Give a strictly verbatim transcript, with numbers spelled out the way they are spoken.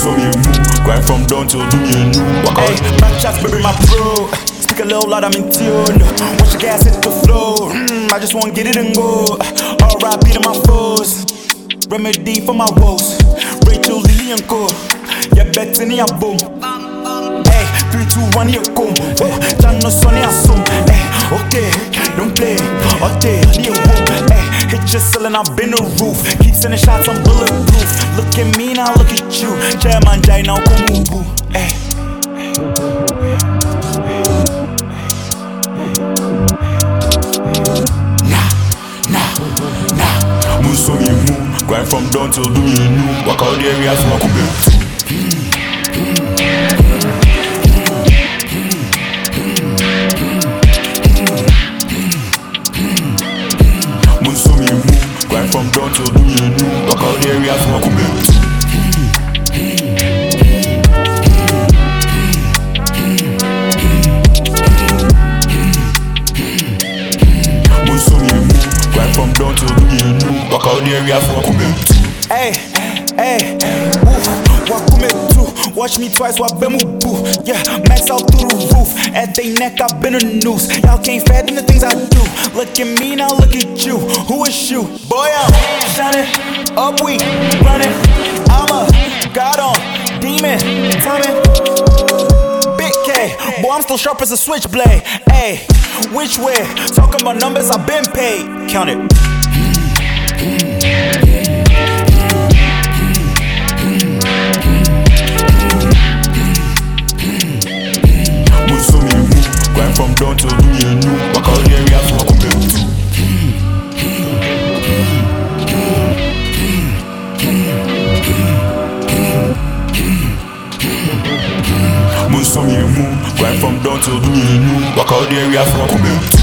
so me move, grind from dawn till do me new. Hey, back shots, baby, my pro. Speak a little loud, I'm in tune. Watch the gas hit the floor. Mm, I just wanna get it and go. R I P to my foes. Remedy for my woes. Rachel, Lily, and Co. Yeah, bet in your boom. Hey, three, two, one, here come. Oh, Jano, Sonny, assume. Hey, okay, don't play. Okay, near boom. Hey, hit your ceiling, I've been the roof. Keep sending shots, I'm bulletproof. Look at me, now look at you. Chairman Jai, now come move. Hey. So me move, grind from dawn till do me new. Walk out the area so I could be. Move so me move, grind from dawn till do me new. Walk out the area so I could be. From dawn till do you new. Walk out the area for Kume. Hey, hey, oof, walk Kume too. Watch me twice, walk Bemu boo. Yeah, max out through the roof. At they neck, I've been a noose. Y'all can't fed in the things I do. Look at me, now look at you. Who is you? Boy, I'm shining, up we running. I'm a god on, demon, timing. Big K, boy, I'm still sharp as a switchblade. Hey, which way? Talking about numbers, I've been paid. Count it. Move so me move, grind from dawn till do you new. Walk out the area so I could build. Move so me move, grind from dawn till do you new. Walk out the area so I could build.